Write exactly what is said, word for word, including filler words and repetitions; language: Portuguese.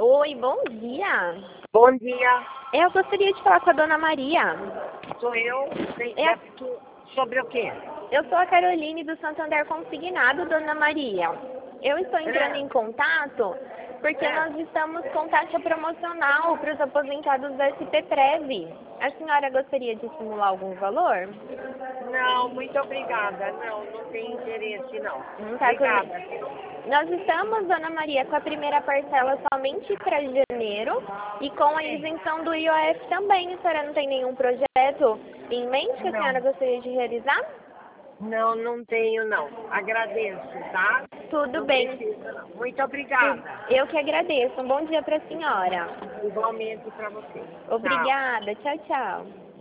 Oi, bom dia. Bom dia, Eu gostaria de falar com a dona Maria. sou eu. Tem- É- é porque- sobre o quê? Eu sou a Caroline do Santander Consignado, dona Maria. Eu estou entrando É. em contato porque É. nós estamos com taxa promocional para os aposentados da S P Prev. A senhora gostaria de simular algum valor? Não, muito obrigada. Não, não tem interesse, não. Não tá com- Obrigada. Nós estamos, dona Maria, com a primeira parcela somente para janeiro e com a isenção do I O F também. A senhora não tem nenhum projeto em mente que a senhora Não, gostaria de realizar? não, não tenho, não. Agradeço, tá? Tudo Não bem. precisa, não. Muito obrigada. Eu que agradeço. Um bom dia para a senhora. Igualmente para você. Tchau. Obrigada. Tchau, tchau.